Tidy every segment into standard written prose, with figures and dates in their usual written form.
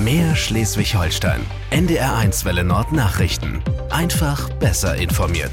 Mehr Schleswig-Holstein. NDR1 Welle Nord Nachrichten. Einfach besser informiert.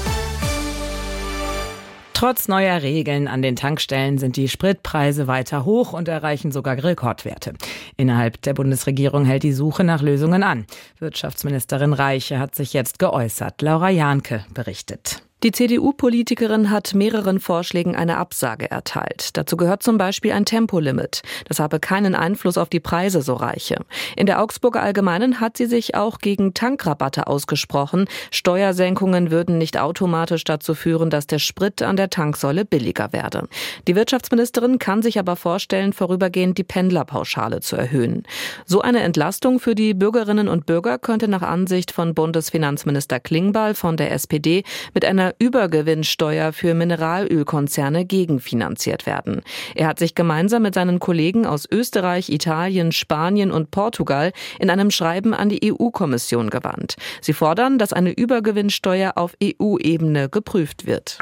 Trotz neuer Regeln an den Tankstellen sind die Spritpreise weiter hoch und erreichen sogar Rekordwerte. Innerhalb der Bundesregierung hält die Suche nach Lösungen an. Wirtschaftsministerin Reiche hat sich jetzt geäußert. Laura Jahnke berichtet. Die CDU-Politikerin hat mehreren Vorschlägen eine Absage erteilt. Dazu gehört zum Beispiel ein Tempolimit. Das habe keinen Einfluss auf die Preise, so Reiche. In der Augsburger Allgemeinen hat sie sich auch gegen Tankrabatte ausgesprochen. Steuersenkungen würden nicht automatisch dazu führen, dass der Sprit an der Tanksäule billiger werde. Die Wirtschaftsministerin kann sich aber vorstellen, vorübergehend die Pendlerpauschale zu erhöhen. So eine Entlastung für die Bürgerinnen und Bürger könnte nach Ansicht von Bundesfinanzminister Klingbeil von der SPD mit einer Übergewinnsteuer für Mineralölkonzerne gegenfinanziert werden. Er hat sich gemeinsam mit seinen Kollegen aus Österreich, Italien, Spanien und Portugal in einem Schreiben an die EU-Kommission gewandt. Sie fordern, dass eine Übergewinnsteuer auf EU-Ebene geprüft wird.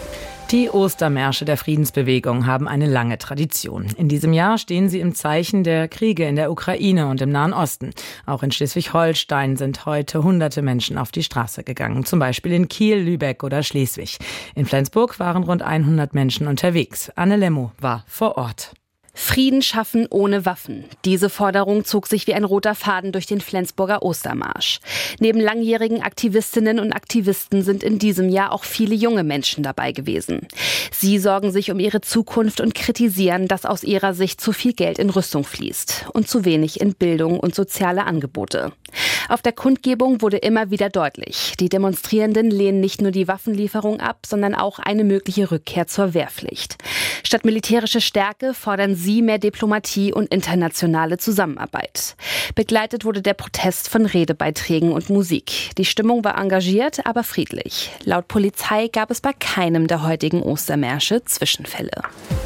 Die Ostermärsche der Friedensbewegung haben eine lange Tradition. In diesem Jahr stehen sie im Zeichen der Kriege in der Ukraine und im Nahen Osten. Auch in Schleswig-Holstein sind heute hunderte Menschen auf die Straße gegangen, zum Beispiel in Kiel, Lübeck oder Schleswig. In Flensburg waren rund 100 Menschen unterwegs. Anne Lemmo war vor Ort. Frieden schaffen ohne Waffen. Diese Forderung zog sich wie ein roter Faden durch den Flensburger Ostermarsch. Neben langjährigen Aktivistinnen und Aktivisten sind in diesem Jahr auch viele junge Menschen dabei gewesen. Sie sorgen sich um ihre Zukunft und kritisieren, dass aus ihrer Sicht zu viel Geld in Rüstung fließt und zu wenig in Bildung und soziale Angebote. Auf der Kundgebung wurde immer wieder deutlich, die Demonstrierenden lehnen nicht nur die Waffenlieferung ab, sondern auch eine mögliche Rückkehr zur Wehrpflicht. Statt militärische Stärke fordern sie mehr Diplomatie und internationale Zusammenarbeit. Begleitet wurde der Protest von Redebeiträgen und Musik. Die Stimmung war engagiert, aber friedlich. Laut Polizei gab es bei keinem der heutigen Ostermärsche Zwischenfälle.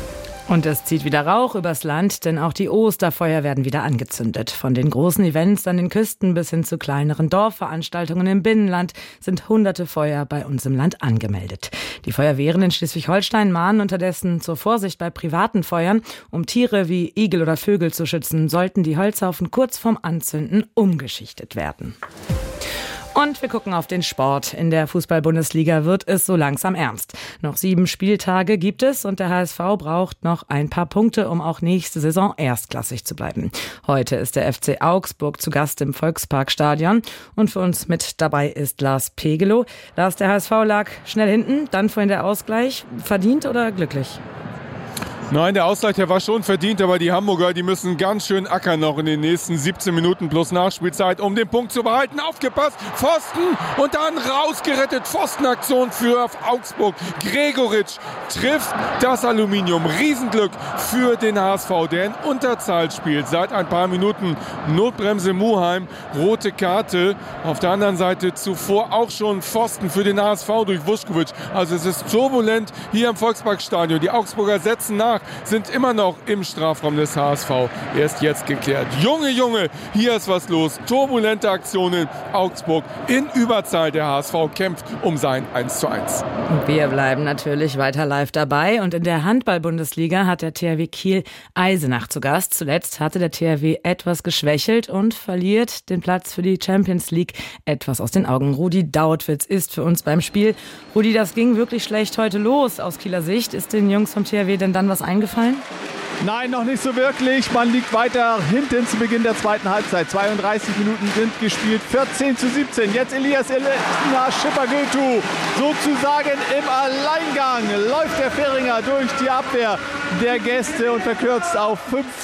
Und es zieht wieder Rauch übers Land, denn auch die Osterfeuer werden wieder angezündet. Von den großen Events an den Küsten bis hin zu kleineren Dorfveranstaltungen im Binnenland sind hunderte Feuer bei uns im Land angemeldet. Die Feuerwehren in Schleswig-Holstein mahnen unterdessen zur Vorsicht bei privaten Feuern. Um Tiere wie Igel oder Vögel zu schützen, sollten die Holzhaufen kurz vorm Anzünden umgeschichtet werden. Und wir gucken auf den Sport. In der Fußball-Bundesliga wird es so langsam ernst. Noch 7 Spieltage gibt es und der HSV braucht noch ein paar Punkte, um auch nächste Saison erstklassig zu bleiben. Heute ist der FC Augsburg zu Gast im Volksparkstadion und für uns mit dabei ist Lars Pegelow. Lars, der HSV lag schnell hinten, dann vorhin der Ausgleich. Verdient oder glücklich? Nein, der Ausgleich, der war schon verdient, aber die Hamburger, die müssen ganz schön ackern noch in den nächsten 17 Minuten plus Nachspielzeit, um den Punkt zu behalten. Aufgepasst, Pfosten und dann rausgerettet. Pfostenaktion für Augsburg. Gregoritsch trifft das Aluminium. Riesenglück für den HSV, der in Unterzahl spielt. Seit ein paar Minuten Notbremse Muheim, rote Karte. Auf der anderen Seite zuvor auch schon Pfosten für den HSV durch Vuskovic. Also es ist turbulent hier im Volksparkstadion. Die Augsburger setzen nach, sind immer noch im Strafraum des HSV. Erst jetzt geklärt. Junge, hier ist was los. Turbulente Aktionen. Augsburg in Überzahl. Der HSV kämpft um sein 1:1. Wir bleiben natürlich weiter live dabei. Und in der Handball-Bundesliga hat der THW Kiel Eisenach zu Gast. Zuletzt hatte der THW etwas geschwächelt und verliert den Platz für die Champions League etwas aus den Augen. Rudi Dautwitz ist für uns beim Spiel. Rudi, das ging wirklich schlecht heute los aus Kieler Sicht. Ist den Jungs vom THW denn dann was eingefallen? Nein, noch nicht so wirklich. Man liegt weiter hinten zu Beginn der zweiten Halbzeit. 32 Minuten sind gespielt. 14:17. Jetzt Elias Schipper-Götu sozusagen im Alleingang. Läuft der Fähringer durch die Abwehr der Gäste und verkürzt auf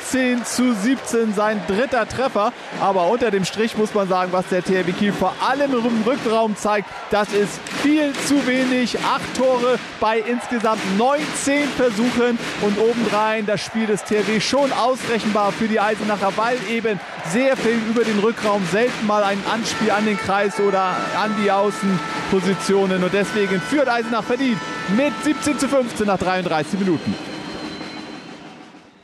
15:17 sein dritter Treffer. Aber unter dem Strich muss man sagen, was der THW Kiel vor allem im Rückraum zeigt, das ist viel zu wenig. 8 Tore bei insgesamt 19 Versuchen und obendrein das Spiel des THW schon ausrechenbar für die Eisenacher, weil eben sehr viel über den Rückraum, selten mal ein Anspiel an den Kreis oder an die Außenpositionen und deswegen führt Eisenach verdient mit 17:15 nach 33 Minuten.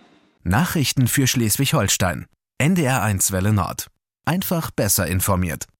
Nachrichten für Schleswig-Holstein. NDR1 Welle Nord. Einfach besser informiert.